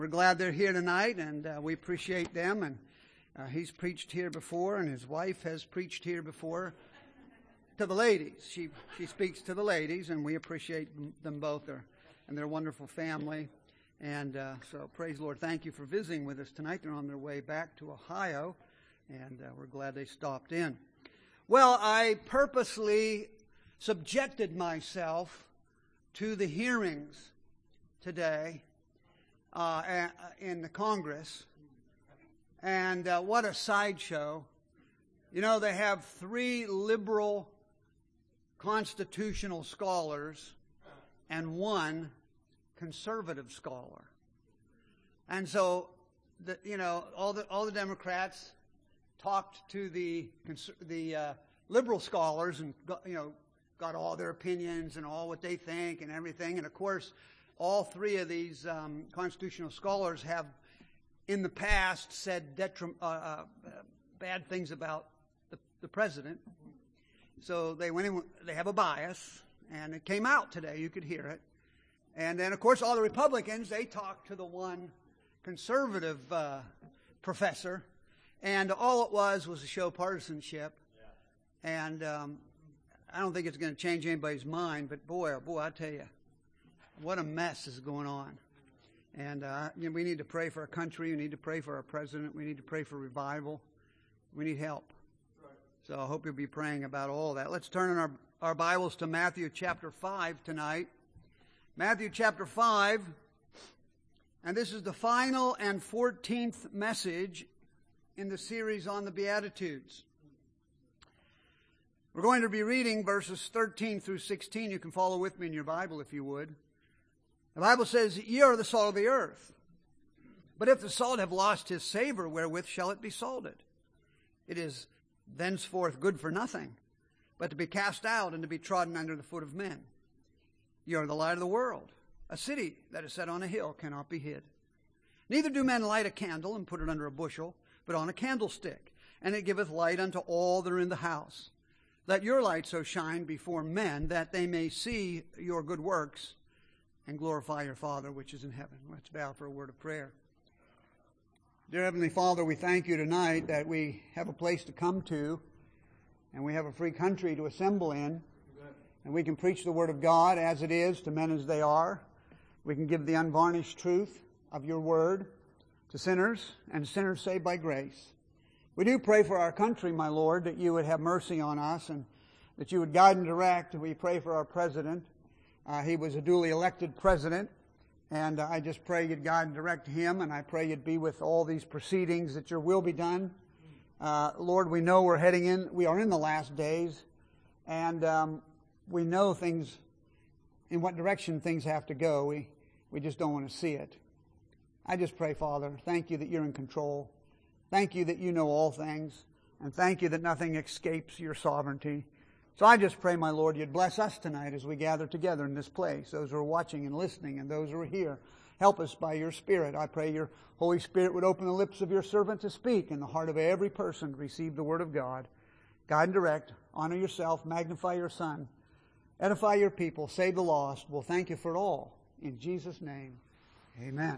We're glad they're here tonight, and we appreciate them. And he's preached here before, and his wife has preached here before to the ladies. She speaks to the ladies, and we appreciate them both and their wonderful family. And so praise the Lord. Thank you for visiting with us tonight. They're on their way back to Ohio, and we're glad they stopped in. Well, I purposely subjected myself to the hearings today in the Congress, and what a sideshow. You know, they have 3 liberal constitutional scholars and 1 conservative scholar. And so, all the Democrats talked to the liberal scholars and got all their opinions and all what they think and everything. And of course, all 3 of these constitutional scholars have, in the past, said bad things about the president. So they went in. They have a bias, and it came out today. You could hear it. And then, of course, all the Republicans, they talked to the one conservative professor, and all it was to show partisanship. Yeah. And I don't think it's going to change anybody's mind, but boy, oh boy, I tell you, what a mess is going on. And we need to pray for our country. We need to pray for our president. We need to pray for revival. We need help. Right. So I hope you'll be praying about all that. Let's turn in our Bibles to Matthew chapter 5 tonight. Matthew chapter 5. And this is the final and 14th message in the series on the Beatitudes. We're going to be reading verses 13 through 16. You can follow with me in your Bible if you would. The Bible says, "Ye are the salt of the earth. But if the salt have lost his savor, wherewith shall it be salted? It is thenceforth good for nothing, but to be cast out and to be trodden under the foot of men. Ye are the light of the world. A city that is set on a hill cannot be hid. Neither do men light a candle and put it under a bushel, but on a candlestick, and it giveth light unto all that are in the house. Let your light so shine before men, that they may see your good works, and glorify your Father which is in heaven." Let's bow for a word of prayer. Dear Heavenly Father, we thank you tonight that we have a place to come to, and we have a free country to assemble in, and we can preach the Word of God as it is to men as they are. We can give the unvarnished truth of your Word to sinners, and sinners saved by grace. We do pray for our country, my Lord, that you would have mercy on us and that you would guide and direct. We pray for our president. He was a duly elected president, and I just pray you'd guide and direct him, and I pray you'd be with all these proceedings, that your will be done. Lord, we know we are in the last days, and we know things, in what direction things have to go. We just don't want to see it. I just pray, Father, thank you that you're in control. Thank you that you know all things, and thank you that nothing escapes your sovereignty. So I just pray, my Lord, you'd bless us tonight as we gather together in this place, those who are watching and listening and those who are here. Help us by your Spirit. I pray your Holy Spirit would open the lips of your servant to speak and the heart of every person to receive the Word of God. Guide and direct, honor yourself, magnify your Son, edify your people, save the lost. We'll thank you for it all. In Jesus' name, amen.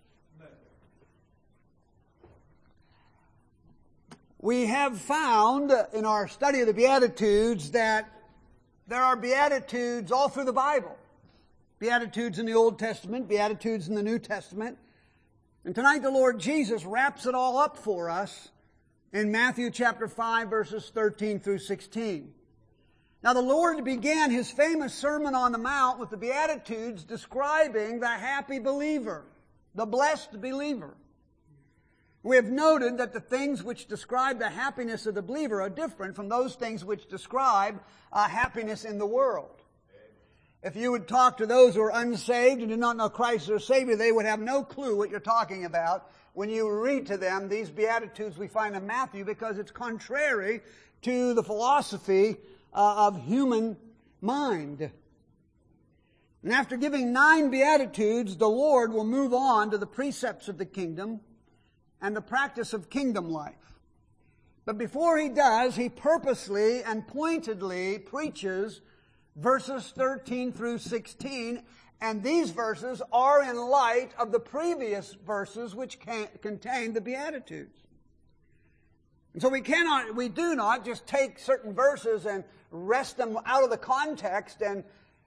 We have found in our study of the Beatitudes that there are Beatitudes all through the Bible. Beatitudes in the Old Testament, Beatitudes in the New Testament. And tonight the Lord Jesus wraps it all up for us in Matthew chapter 5, verses 13 through 16. Now the Lord began His famous Sermon on the Mount with the Beatitudes describing the happy believer, the blessed believer. We have noted that the things which describe the happiness of the believer are different from those things which describe happiness in the world. If you would talk to those who are unsaved and do not know Christ as their Savior, they would have no clue what you're talking about when you read to them these Beatitudes we find in Matthew, because it's contrary to the philosophy of human mind. And after giving 9 Beatitudes, the Lord will move on to the precepts of the kingdom and the practice of kingdom life. But before He does, He purposely and pointedly preaches verses 13 through 16 And these verses are in light of the previous verses which contain the Beatitudes. And so we do not just take certain verses and wrest them out of the context and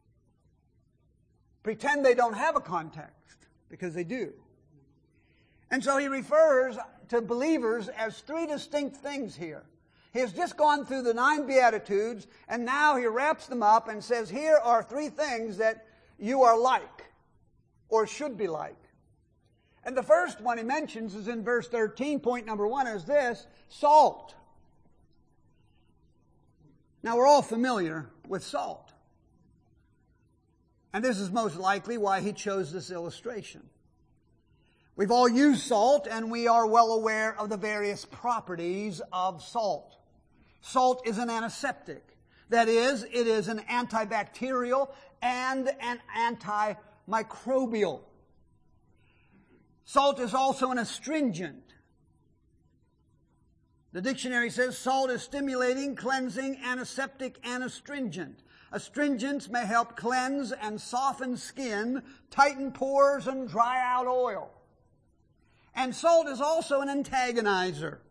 pretend they don't have a context, because they do. And so he refers to believers as three distinct things here. He has just gone through the 9 Beatitudes, and now he wraps them up and says, here are 3 things that you are like, or should be like. And the first one he mentions is in verse 13. Point number 1 is this: salt. Now we're all familiar with salt. And this is most likely why he chose this illustration. We've all used salt, and we are well aware of the various properties of salt. Salt is an antiseptic. That is, it is an antibacterial and an antimicrobial. Salt is also an astringent. The dictionary says salt is stimulating, cleansing, antiseptic, and astringent. Astringents may help cleanse and soften skin, tighten pores, and dry out oil. And salt is also an antagonizer.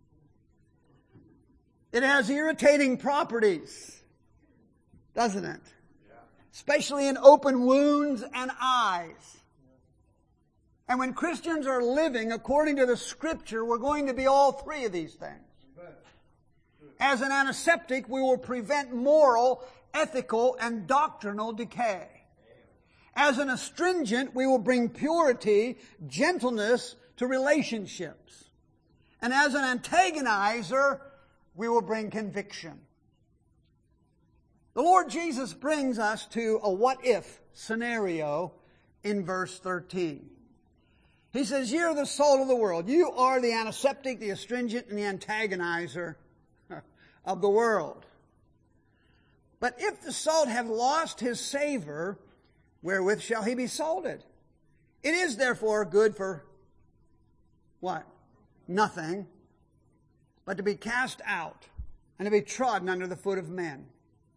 It has irritating properties, doesn't it? Yeah. Especially in open wounds and eyes. And when Christians are living according to the Scripture, we're going to be all 3 of these things. As an antiseptic, we will prevent moral, ethical, and doctrinal decay. As an astringent, we will bring purity, gentleness to relationships. And as an antagonizer, we will bring conviction. The Lord Jesus brings us to a what-if scenario in verse 13. He says, "You are the salt of the world." You are the antiseptic, the astringent, and the antagonizer of the world. But if the salt have lost his savor, wherewith shall he be salted? It is therefore good for what? Nothing, but to be cast out and to be trodden under the foot of men.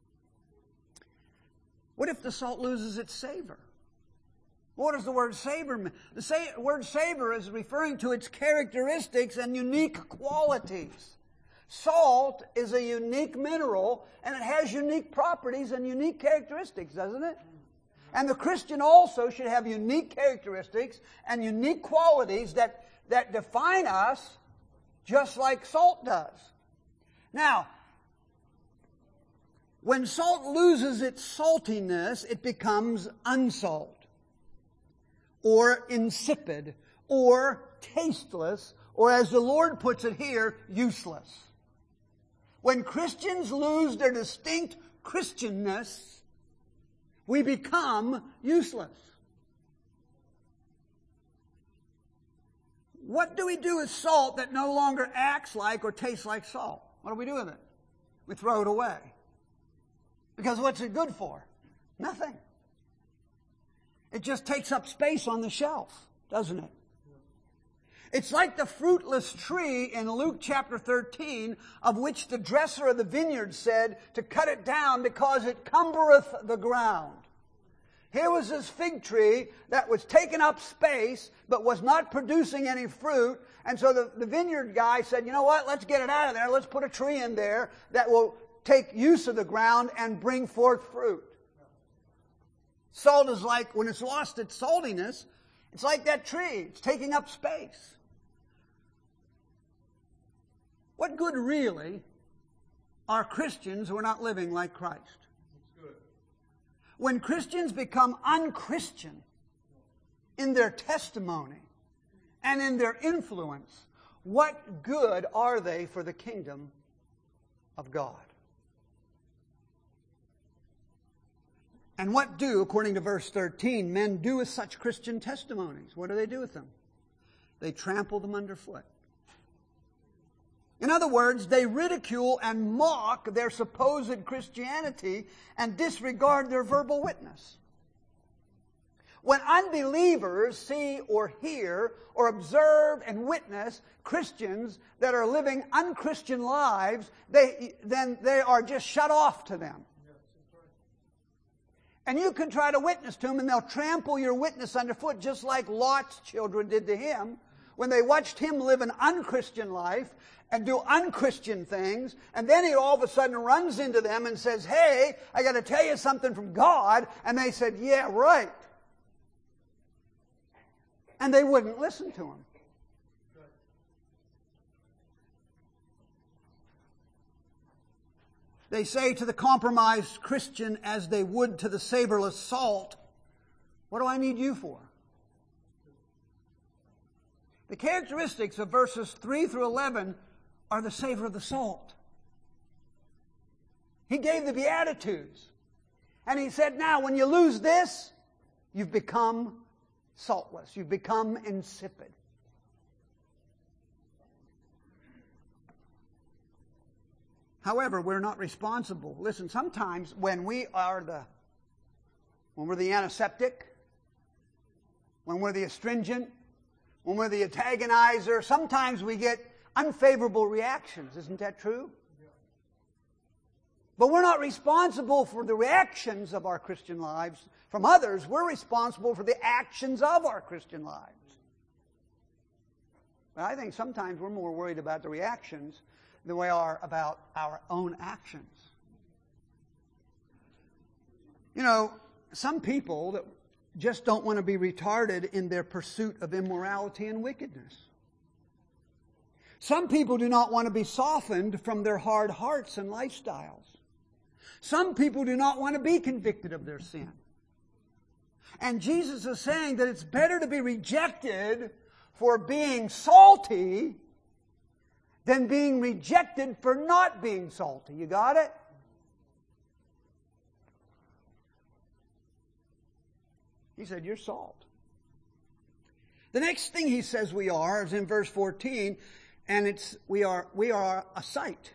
What if the salt loses its savor? What does the word savor mean? The word savor is referring to its characteristics and unique qualities. Salt is a unique mineral, and it has unique properties and unique characteristics, doesn't it? And the Christian also should have unique characteristics and unique qualities that define us just like salt does. Now, when salt loses its saltiness, it becomes unsalt, or insipid, or tasteless, or as the Lord puts it here, useless. When Christians lose their distinct Christianness, we become useless. What do we do with salt that no longer acts like or tastes like salt? What do we do with it? We throw it away. Because what's it good for? Nothing. It just takes up space on the shelf, doesn't it? It's like the fruitless tree in Luke chapter 13, of which the dresser of the vineyard said to cut it down because it cumbereth the ground. Here was this fig tree that was taking up space but was not producing any fruit. And so the vineyard guy said, you know what, let's get it out of there. Let's put a tree in there that will take use of the ground and bring forth fruit. Salt is like, when it's lost its saltiness, it's like that tree. It's taking up space. What good really are Christians who are not living like Christ? When Christians become unchristian in their testimony and in their influence, what good are they for the kingdom of God? And what do, according to verse 13, men do with such Christian testimonies? What do they do with them? They trample them underfoot. In other words, they ridicule and mock their supposed Christianity and disregard their verbal witness. When unbelievers see or hear or observe and witness Christians that are living unchristian lives, then they are just shut off to them. And you can try to witness to them, and they'll trample your witness underfoot, just like Lot's children did to him when they watched him live an unchristian life and do unchristian things. And then he all of a sudden runs into them and says, hey, I got to tell you something from God. And they said, yeah, right. And they wouldn't listen to him. They say to the compromised Christian as they would to the savorless salt, what do I need you for? The characteristics of verses 3 through 11 are the savor of the salt. He gave the Beatitudes. And he said, now when you lose this, you've become saltless. You've become insipid. However, we're not responsible. Listen, sometimes when we're the antiseptic, when we're the astringent, when we're the antagonizer, sometimes we get unfavorable reactions. Isn't that true? But we're not responsible for the reactions of our Christian lives from others. We're responsible for the actions of our Christian lives. But I think sometimes we're more worried about the reactions than we are about our own actions. You know, some people that just don't want to be retarded in their pursuit of immorality and wickedness. Some people do not want to be softened from their hard hearts and lifestyles. Some people do not want to be convicted of their sin. And Jesus is saying that it's better to be rejected for being salty than being rejected for not being salty. You got it? He said, you're salt. The next thing he says we are is in verse 14, and we are a sight.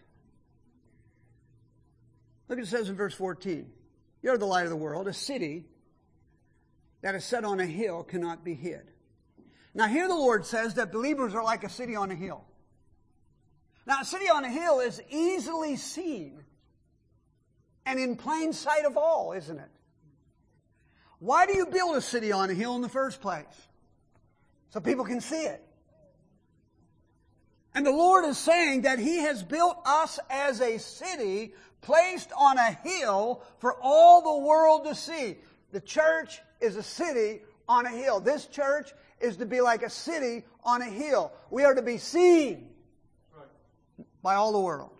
Look what it says in verse 14. You're the light of the world. A city that is set on a hill cannot be hid. Now here the Lord says that believers are like a city on a hill. Now, a city on a hill is easily seen and in plain sight of all, isn't it? Why do you build a city on a hill in the first place? So people can see it. And the Lord is saying that He has built us as a city placed on a hill for all the world to see. The church is a city on a hill. This church is to be like a city on a hill. We are to be seen by all the world.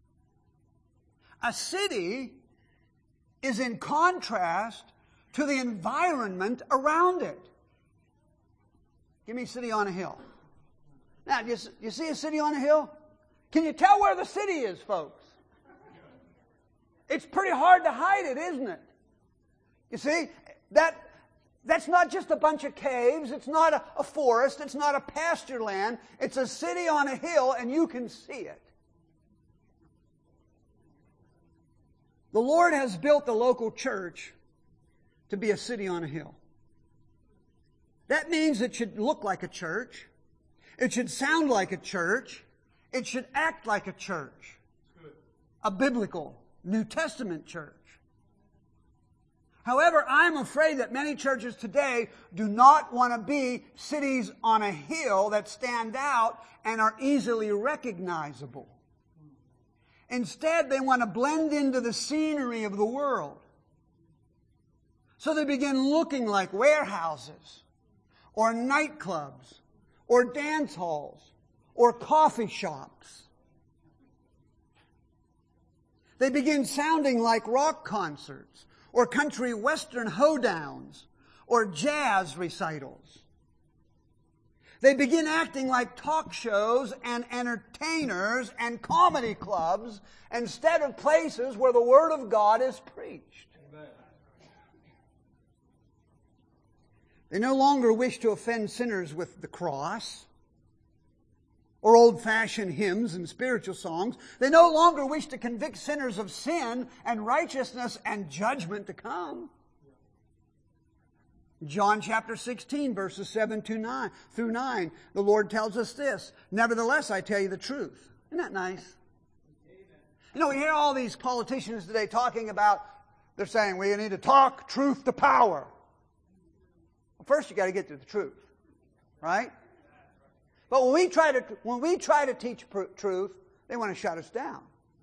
A city is in contrast to the environment around it. Give me a city on a hill. Now, you see a city on a hill? Can you tell where the city is, folks? It's pretty hard to hide it, isn't it? You see, that's not just a bunch of caves. It's not a forest. It's not a pasture land. It's a city on a hill, and you can see it. The Lord has built the local church to be a city on a hill. That means it should look like a church. It should sound like a church. It should act like a church. A biblical, New Testament church. However, I'm afraid that many churches today do not want to be cities on a hill that stand out and are easily recognizable. Instead, they want to blend into the scenery of the world. So they begin looking like warehouses, or nightclubs, or dance halls, or coffee shops. They begin sounding like rock concerts, or country western hoedowns, or jazz recitals. They begin acting like talk shows and entertainers and comedy clubs instead of places where the Word of God is preached. Amen. They no longer wish to offend sinners with the cross or old-fashioned hymns and spiritual songs. They no longer wish to convict sinners of sin and righteousness and judgment to come. John chapter 16, verses 7 through 9, the Lord tells us this, nevertheless, I tell you the truth. Isn't that nice? Amen. You know, we hear all these politicians today talking about They're saying we need to talk truth to power. Well, first you got to get to the truth, right? But when we try to teach truth, they want to shut us down.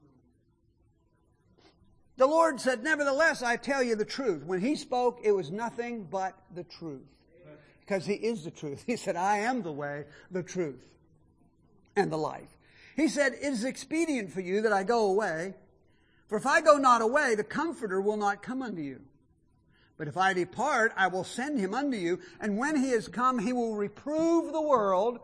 The Lord said, "Nevertheless, I tell you the truth." When He spoke, it was nothing but the truth. Because He is the truth. He said, "I am the way, the truth, and the life." He said, "It is expedient for you that I go away. For if I go not away, the Comforter will not come unto you. But if I depart, I will send Him unto you. And when He is come, He will reprove the world,"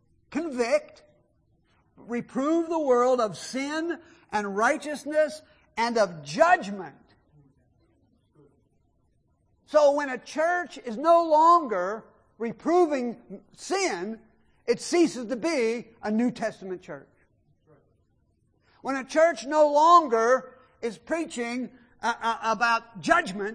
reprove the world of sin and righteousness and of judgment. So when a church is no longer reproving sin, it ceases to be a New Testament church. When a church no longer is preaching about judgment,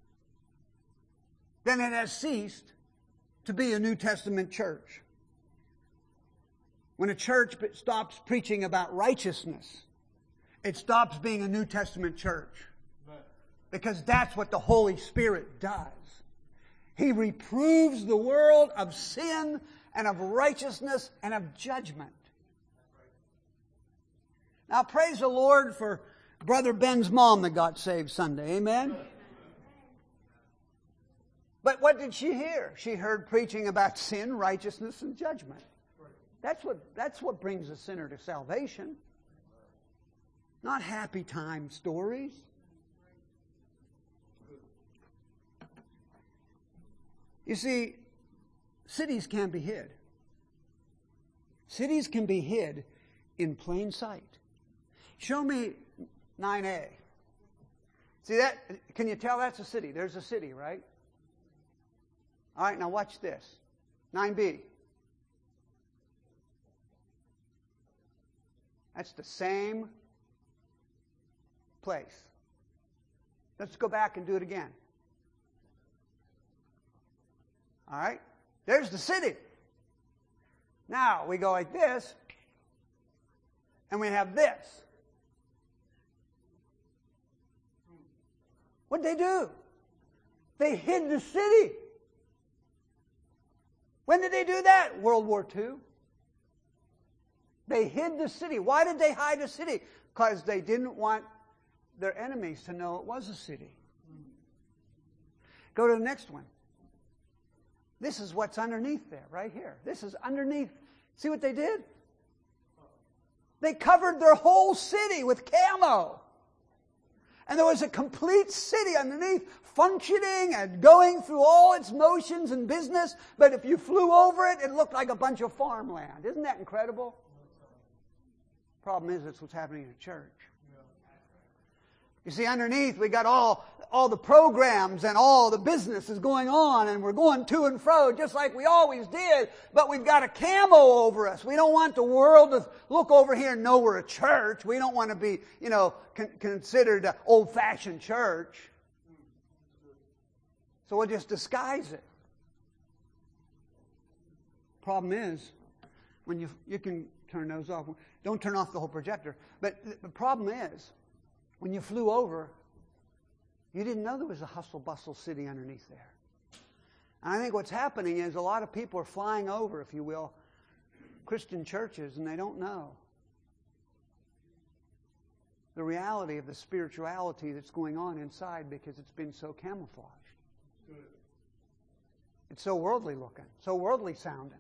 then it has ceased to be a New Testament church. When a church stops preaching about righteousness, it stops being a New Testament church. Because that's what the Holy Spirit does. He reproves the world of sin and of righteousness and of judgment. Now praise the Lord for Brother Ben's mom that got saved Sunday. Amen? But what did she hear? She heard preaching about sin, righteousness, and judgment. That's what brings a sinner to salvation. Not happy time stories. You see, cities can be hid. Cities can be hid in plain sight. Show me 9A. See that? Can you tell that's a city? There's a city, right? All right, now watch this. 9B. That's the same place. Let's go back and do it again. All right? There's the city. Now we go like this, and we have this. What'd they do? They hid the city. When did they do that? World War II. They hid the city. Why did they hide the city? Because they didn't want their enemies to know it was a city. Go to the next one. This is what's underneath there, right here. This is underneath. See what they did? They covered their whole city with camo. And there was a complete city underneath, functioning and going through all its motions and business. But if you flew over it, it looked like a bunch of farmland. Isn't that incredible? Problem is, that's what's happening in the church. You see, underneath we got all the programs and all the business is going on, and we're going to and fro just like we always did, but we've got a camo over us. We don't want the world to look over here and know we're a church. We don't want to be, considered an old-fashioned church. So we'll just disguise it. Problem is, when you can turn those off. Don't turn off the whole projector. But the problem is, when you flew over, you didn't know there was a hustle-bustle city underneath there. And I think what's happening is a lot of people are flying over, if you will, Christian churches, and they don't know the reality of the spirituality that's going on inside because it's been so camouflaged. It's so worldly looking, so worldly sounding.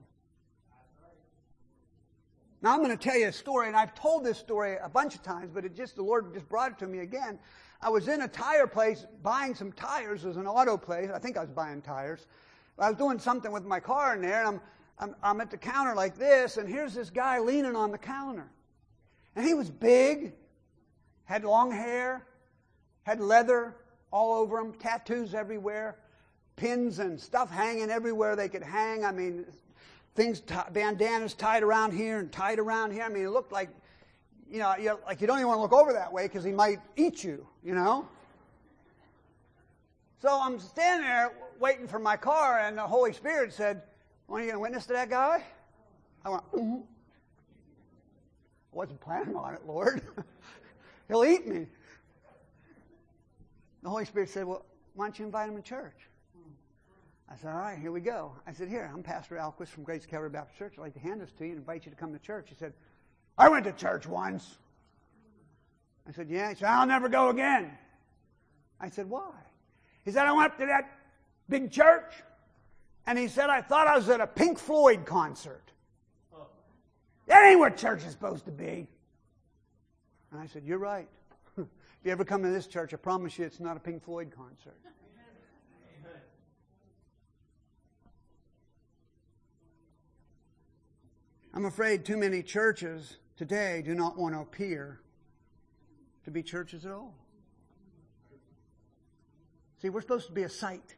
Now I'm going to tell you a story, and I've told this story a bunch of times, but the Lord just brought it to me again. I was in a tire place buying some tires. It was an auto place. I think I was buying tires. I was doing something with my car in there, and I'm at the counter like this, and here's this guy leaning on the counter. And he was big, had long hair, had leather all over him, tattoos everywhere, pins and stuff hanging everywhere they could hang. I mean, bandanas tied around here and tied around here. I mean, it looked like, like you don't even want to look over that way because he might eat you, So I'm standing there waiting for my car, and the Holy Spirit said, "Are you going to witness to that guy?" I went, "Mm-hmm." I wasn't planning on it, Lord. He'll eat me. The Holy Spirit said, well, why don't you invite them to church? I said, all right, here we go. I said, here, I'm Pastor Alquist from Grace Calvary Baptist Church. I'd like to hand this to you and invite you to come to church. He said, I went to church once. I said, yeah. He said, I'll never go again. I said, why? He said, I went to that big church, and he said, I thought I was at a Pink Floyd concert. That ain't what church is supposed to be. And I said, you're right. If you ever come to this church, I promise you it's not a Pink Floyd concert. I'm afraid too many churches today do not want to appear to be churches at all. See, we're supposed to be a sight.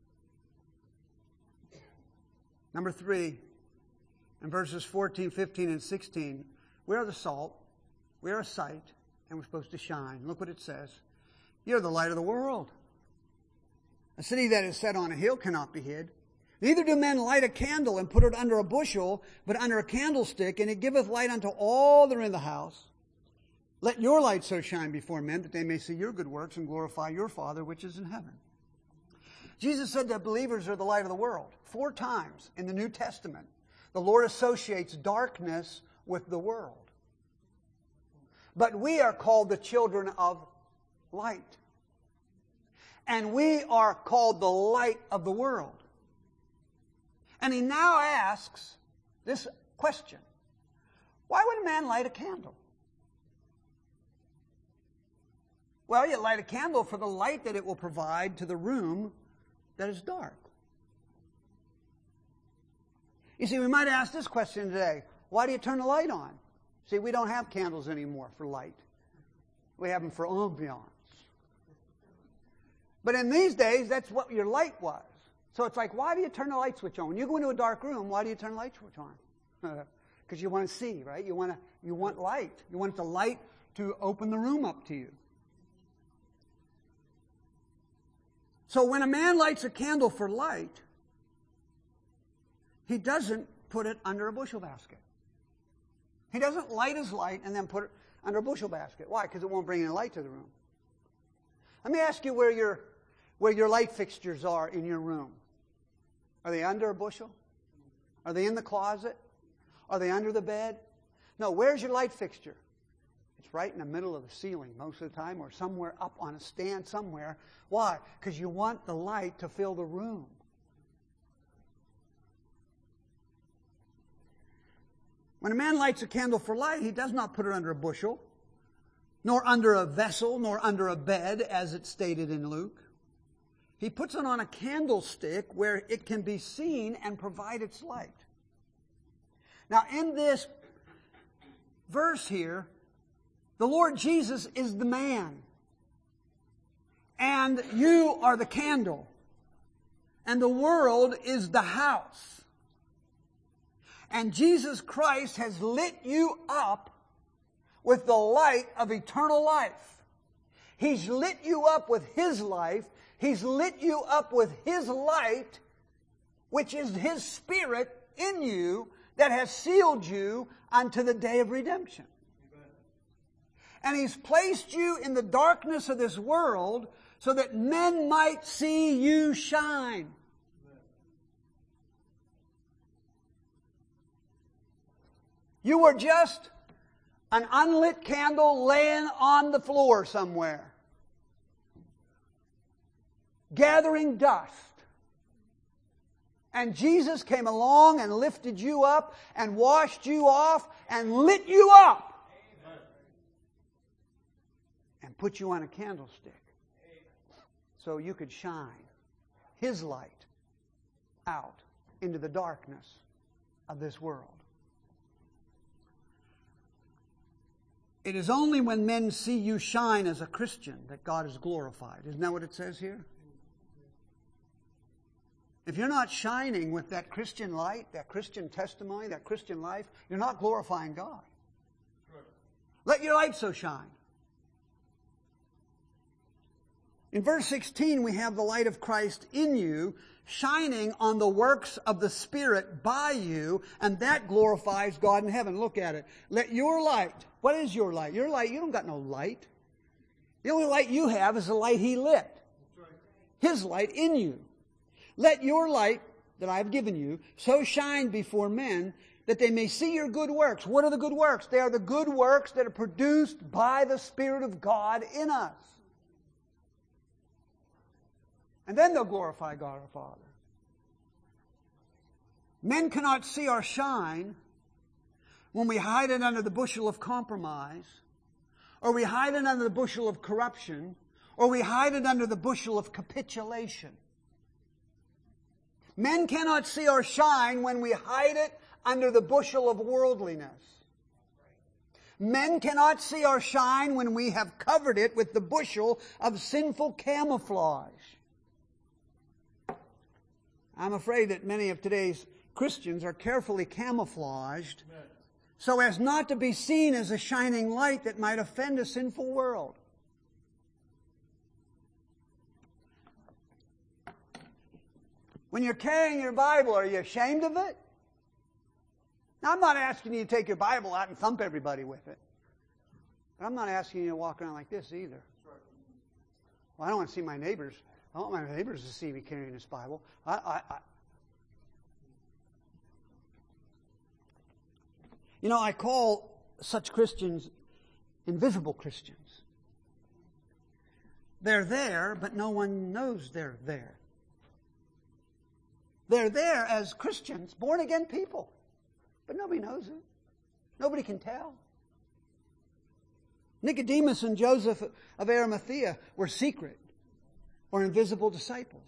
Number 3, in verses 14, 15, and 16, we are the salt, we are a sight, and we're supposed to shine. Look what it says. You're the light of the world. A city that is set on a hill cannot be hid. Neither do men light a candle and put it under a bushel, but under a candlestick, and it giveth light unto all that are in the house. Let your light so shine before men that they may see your good works and glorify your Father which is in heaven. Jesus said that believers are the light of the world. 4 times in the New Testament, the Lord associates darkness with the world. But we are called the children of light. And we are called the light of the world. And he now asks this question. Why would a man light a candle? Well, you light a candle for the light that it will provide to the room that is dark. You see, we might ask this question today. Why do you turn the light on? See, we don't have candles anymore for light. We have them for ambiance. But in these days, that's what your light was. So it's like, why do you turn the light switch on? When you go into a dark room, why do you turn the light switch on? Because you want to see, right? You want light. You want the light to open the room up to you. So when a man lights a candle for light, he doesn't put it under a bushel basket. He doesn't light his light and then put it under a bushel basket. Why? Because it won't bring any light to the room. Let me ask you where your light fixtures are in your room. Are they under a bushel? Are they in the closet? Are they under the bed? No, where's your light fixture? It's right in the middle of the ceiling most of the time, or somewhere up on a stand somewhere. Why? Because you want the light to fill the room. When a man lights a candle for light, he does not put it under a bushel, nor under a vessel, nor under a bed, as it's stated in Luke. He puts it on a candlestick where it can be seen and provide its light. Now, in this verse here, the Lord Jesus is the man, and you are the candle, and the world is the house. And Jesus Christ has lit you up with the light of eternal life. He's lit you up with His life. He's lit you up with His light, which is His Spirit in you that has sealed you unto the day of redemption. And He's placed you in the darkness of this world so that men might see you shine. You were just an unlit candle laying on the floor somewhere, gathering dust. And Jesus came along and lifted you up and washed you off and lit you up. Amen. And put you on a candlestick so you could shine His light out into the darkness of this world. It is only when men see you shine as a Christian that God is glorified. Isn't that what it says here? If you're not shining with that Christian light, that Christian testimony, that Christian life, you're not glorifying God. Let your light so shine. In verse 16, we have the light of Christ in you, shining on the works of the Spirit by you, and that glorifies God in heaven. Look at it. Let your light. What is your light? Your light, you don't got no light. The only light you have is the light He lit. His light in you. Let your light that I have given you so shine before men that they may see your good works. What are the good works? They are the good works that are produced by the Spirit of God in us. And then they'll glorify God our Father. Men cannot see our shine when we hide it under the bushel of compromise, or we hide it under the bushel of corruption, or we hide it under the bushel of capitulation. Men cannot see our shine when we hide it under the bushel of worldliness. Men cannot see our shine when we have covered it with the bushel of sinful camouflage. I'm afraid that many of today's Christians are carefully camouflaged so as not to be seen as a shining light that might offend a sinful world. When you're carrying your Bible, are you ashamed of it? Now, I'm not asking you to take your Bible out and thump everybody with it. But I'm not asking you to walk around like this either. Well, I don't want to see my neighbors. I don't want my neighbors to see me carrying this Bible. You know, I call such Christians invisible Christians. They're there, but no one knows they're there. They're there as Christians, born-again people. But nobody knows it. Nobody can tell. Nicodemus and Joseph of Arimathea were secret or invisible disciples.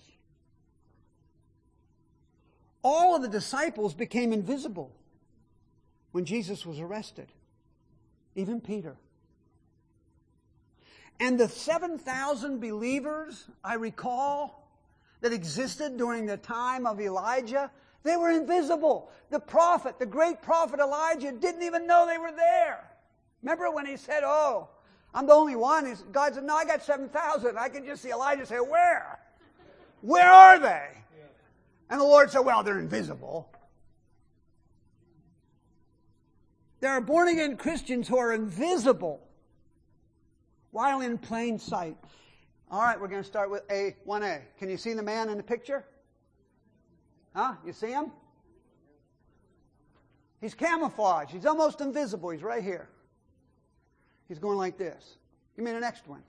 All of the disciples became invisible when Jesus was arrested. Even Peter. And the 7,000 believers, I recall, that existed during the time of Elijah, they were invisible. The prophet, the great prophet Elijah, didn't even know they were there. Remember when he said, "Oh, I'm the only one"? God said, "No, I got 7,000. I can just see Elijah say, "Where? Where are they?" And the Lord said, "Well, they're invisible." There are born-again Christians who are invisible while in plain sight. All right, we're going to start with 1A. Can you see the man in the picture? Huh? You see him? He's camouflaged. He's almost invisible. He's right here. He's going like this. Give me the next one.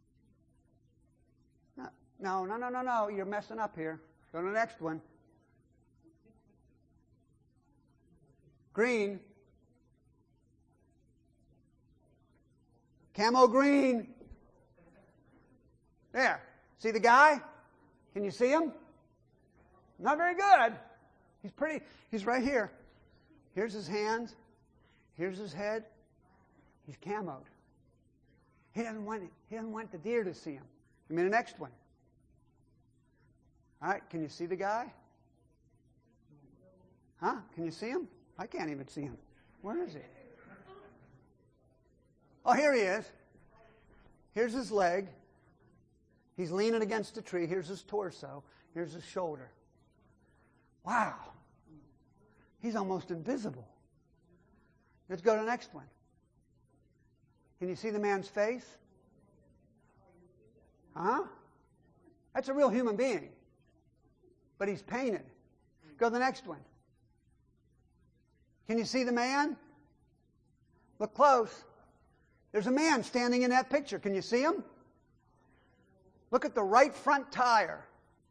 No. You're messing up here. Go to the next one. Green. Camo green. There. See the guy? Can you see him? Not very good. He's right here. Here's his hands. Here's his head. He's camoed. He doesn't want the deer to see him. Give me the next one. All right, can you see the guy? Huh? Can you see him? I can't even see him. Where is he? Oh, here he is. Here's his leg. He's leaning against a tree. Here's his torso. Here's his shoulder. Wow. He's almost invisible. Let's go to the next one. Can you see the man's face? Huh? That's a real human being. But he's painted. Go to the next one. Can you see the man? Look close. There's a man standing in that picture. Can you see him? Look at the right front tire.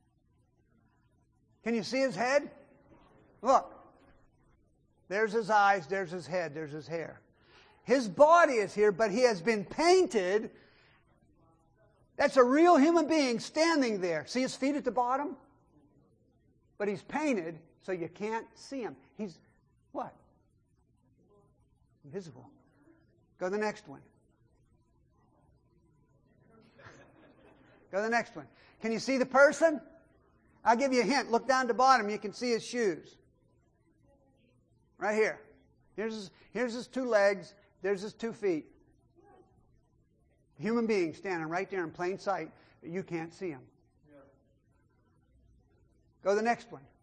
Can you see his head? Look. There's his eyes, there's his head, there's his hair. His body is here, but he has been painted. That's a real human being standing there. See his feet at the bottom? But he's painted so you can't see him. He's what? Invisible. Go to the next one. Go to the next one. Can you see the person? I'll give you a hint. Look down to the bottom. You can see his shoes. Right here. Here's his two legs. There's his 2 feet. Human being standing right there in plain sight, but you can't see him. Go to the next one.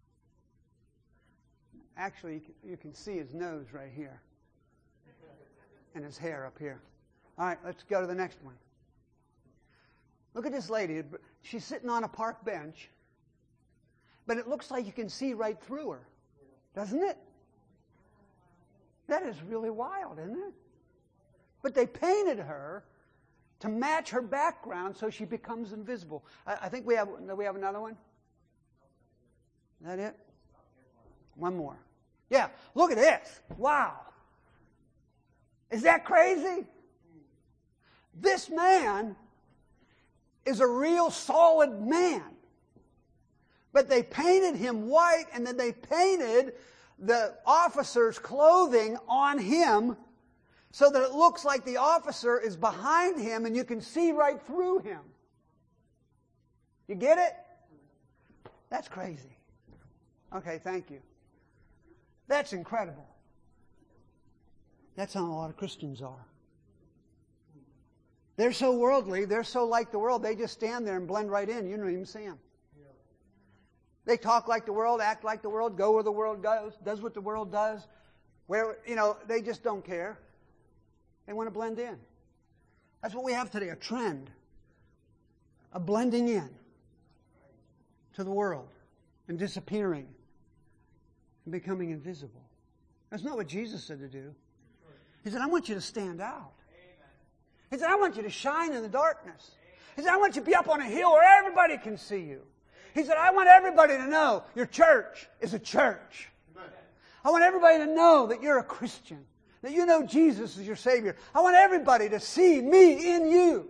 Actually, you can see his nose right here. and his hair up here. All right, let's go to the next one. Look at this lady. She's sitting on a park bench, but it looks like you can see right through her. Doesn't it? That is really wild, isn't it? But they painted her to match her background so she becomes invisible. I think we have another one. Is that it? One more. Yeah, look at this. Wow. Is that crazy? This man is a real solid man. But they painted him white, and then they painted the officer's clothing on him so that it looks like the officer is behind him and you can see right through him. You get it? That's crazy. Okay, thank you. That's incredible. That's how a lot of Christians are. They're so worldly, they're so like the world, they just stand there and blend right in. You don't even see them. They talk like the world, act like the world, go where the world goes, does what the world does. Where, they just don't care. They want to blend in. That's what we have today, a trend of blending in to the world and disappearing and becoming invisible. That's not what Jesus said to do. He said, I want you to stand out. He said, I want you to shine in the darkness. He said, I want you to be up on a hill where everybody can see you. He said, I want everybody to know your church is a church. I want everybody to know that you're a Christian, that you know Jesus is your Savior. I want everybody to see me in you.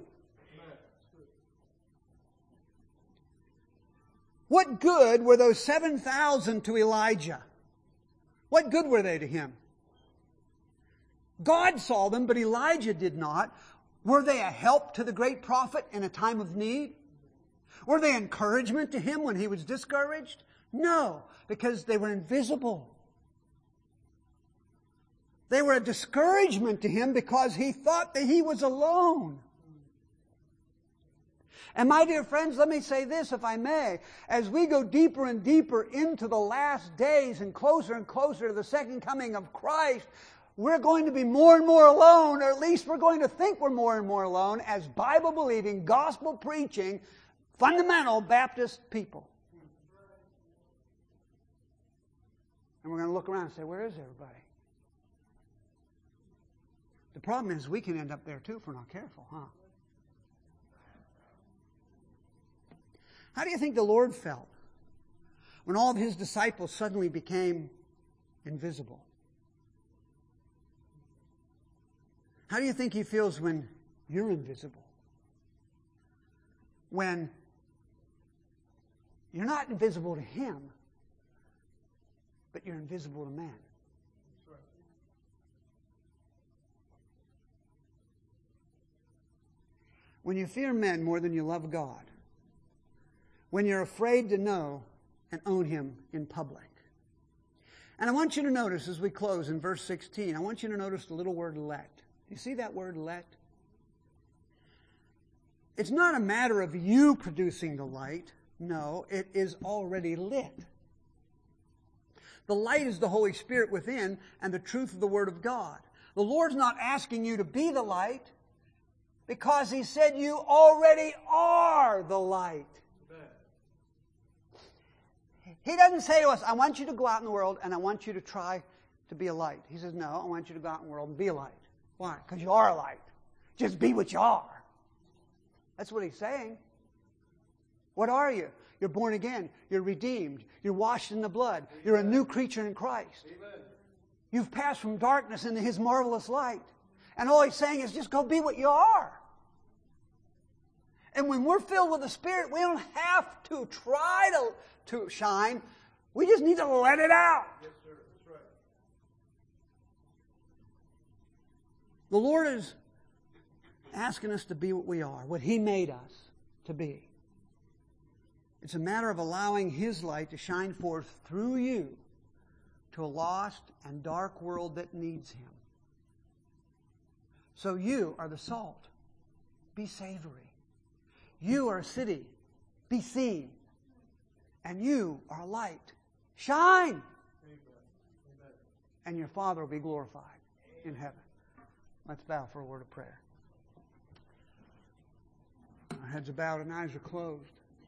What good were those 7,000 to Elijah? What good were they to him? God saw them, but Elijah did not. Were they a help to the great prophet in a time of need? Were they encouragement to him when he was discouraged? No, because they were invisible. They were a discouragement to him because he thought that he was alone. And my dear friends, let me say this, if I may. As we go deeper and deeper into the last days and closer to the second coming of Christ, we're going to be more and more alone, or at least we're going to think we're more and more alone as Bible-believing, gospel-preaching, fundamental Baptist people. And we're going to look around and say, where is everybody? The problem is we can end up there too if we're not careful, huh? How do you think the Lord felt when all of His disciples suddenly became invisible? How do you think He feels when you're invisible? When you're not invisible to Him, but you're invisible to man. When you fear men more than you love God. When you're afraid to know and own Him in public. And I want you to notice as we close in verse 16, I want you to notice the little word let. You see that word let? It's not a matter of you producing the light. No, it is already lit. The light is the Holy Spirit within and the truth of the Word of God. The Lord's not asking you to be the light because He said you already are the light. He doesn't say to us, I want you to go out in the world and I want you to try to be a light. He says, no, I want you to go out in the world and be a light. Why? Because you are a light. Just be what you are. That's what He's saying. What are you? You're born again. You're redeemed. You're washed in the blood. You're a new creature in Christ. Amen. You've passed from darkness into His marvelous light. And all He's saying is just go be what you are. And when we're filled with the Spirit, we don't have to try to shine. We just need to let it out. Yes, sir. That's right. The Lord is asking us to be what we are, what He made us to be. It's a matter of allowing His light to shine forth through you to a lost and dark world that needs Him. So you are the salt. Be savory. You are a city. Be seen. And you are a light. Shine. Amen. And your Father will be glorified in heaven. Let's bow for a word of prayer. Our heads are bowed and eyes are closed.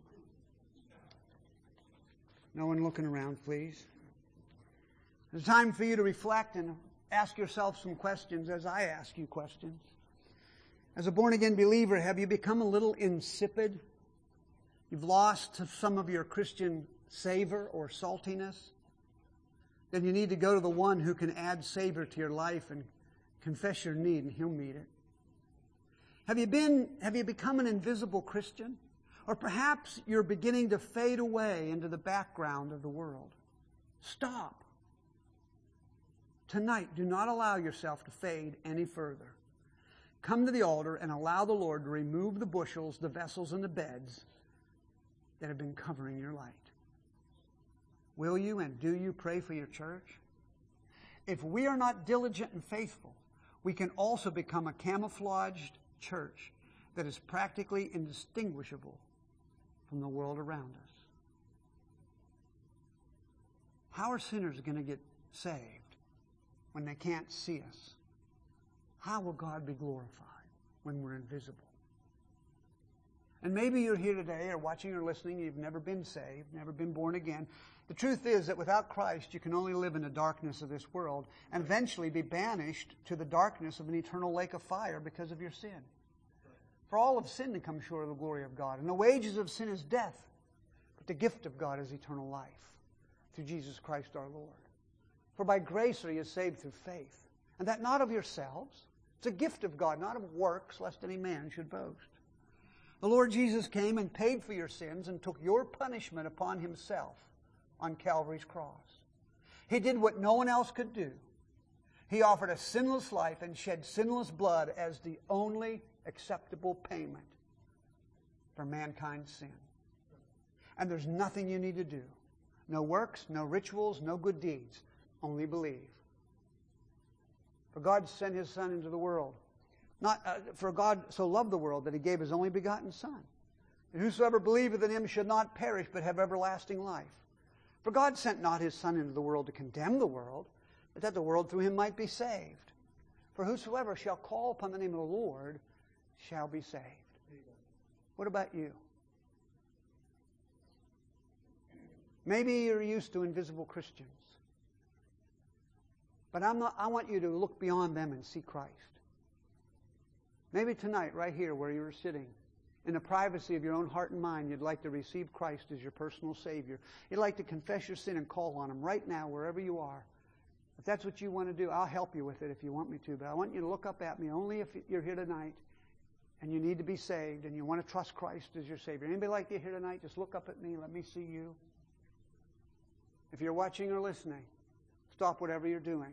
No one looking around, please. It's time for you to reflect and ask yourself some questions as I ask you questions. As a born-again believer, have you become a little insipid? You've lost some of your Christian savor or saltiness? Then you need to go to the one who can add savor to your life and confess your need, and He'll meet it. Have you become an invisible Christian? Or perhaps you're beginning to fade away into the background of the world. Stop. Tonight, do not allow yourself to fade any further. Come to the altar and allow the Lord to remove the bushels, the vessels, and the beds that have been covering your light. Will you and do you pray for your church? If we are not diligent and faithful, we can also become a camouflaged church that is practically indistinguishable from the world around us. How are sinners going to get saved when they can't see us? How will God be glorified when we're invisible? And maybe you're here today or watching or listening, you've never been saved, never been born again. The truth is that without Christ, you can only live in the darkness of this world and eventually be banished to the darkness of an eternal lake of fire because of your sin. For all have sinned and come short of the glory of God. And the wages of sin is death, but the gift of God is eternal life through Jesus Christ our Lord. For by grace are you saved through faith, and that not of yourselves. It's a gift of God, not of works, lest any man should boast. The Lord Jesus came and paid for your sins and took your punishment upon Himself on Calvary's cross. He did what no one else could do. He offered a sinless life and shed sinless blood as the only acceptable payment for mankind's sin. And there's nothing you need to do. No works, no rituals, no good deeds. Only believe. For God sent His Son into the world. For God so loved the world that He gave His only begotten Son. And whosoever believeth in Him should not perish but have everlasting life. For God sent not His Son into the world to condemn the world, but that the world through Him might be saved. For whosoever shall call upon the name of the Lord shall be saved. What about you? Maybe you're used to invisible Christians. But I want you to look beyond them and see Christ. Maybe tonight, right here where you're sitting, in the privacy of your own heart and mind, you'd like to receive Christ as your personal Savior. You'd like to confess your sin and call on Him right now, wherever you are. If that's what you want to do, I'll help you with it if you want me to. But I want you to look up at me only if you're here tonight and you need to be saved and you want to trust Christ as your Savior. Anybody like you here tonight? Just look up at me. Let me see you. If you're watching or listening, stop whatever you're doing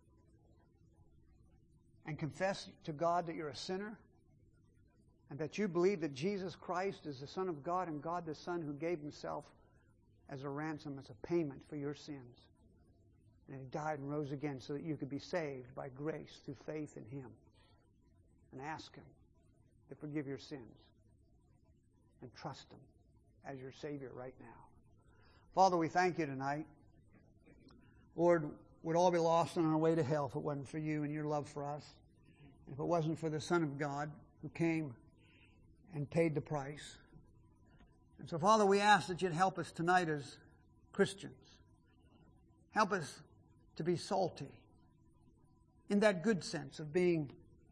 and confess to God that you're a sinner and that you believe that Jesus Christ is the Son of God and God the Son who gave Himself as a ransom, as a payment for your sins. And He died and rose again so that you could be saved by grace through faith in Him. And ask Him to forgive your sins and trust Him as your Savior right now. Father, we thank You tonight. Lord, we'd all be lost on our way to hell if it wasn't for You and Your love for us. If it wasn't for the Son of God who came and paid the price. And so, Father, we ask that You'd help us tonight as Christians. Help us to be salty in that good sense of being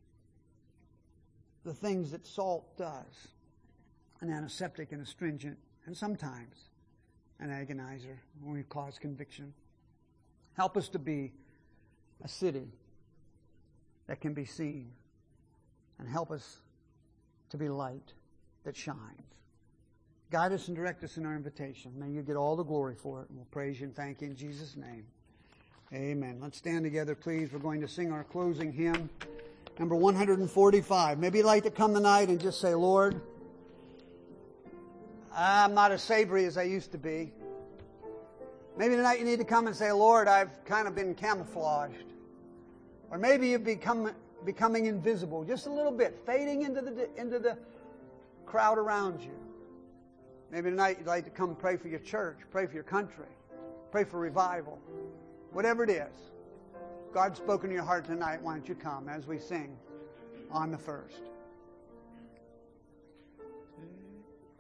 the things that salt does. An antiseptic and astringent, and sometimes an agonizer when we cause conviction. Help us to be a city that can be seen, and help us to be light that shines. Guide us and direct us in our invitation. May You get all the glory for it, and we'll praise You and thank You in Jesus' name. Amen. Let's stand together, please. We're going to sing our closing hymn, number 145. Maybe you'd like to come tonight and just say, Lord, I'm not as savory as I used to be. Maybe tonight you need to come and say, Lord, I've kind of been camouflaged. Or maybe you've becoming invisible just a little bit, fading into the crowd around you. Maybe tonight you'd like to come and pray for your church, pray for your country, pray for revival. Whatever it is, God's spoken to your heart tonight, why don't you come as we sing on the first?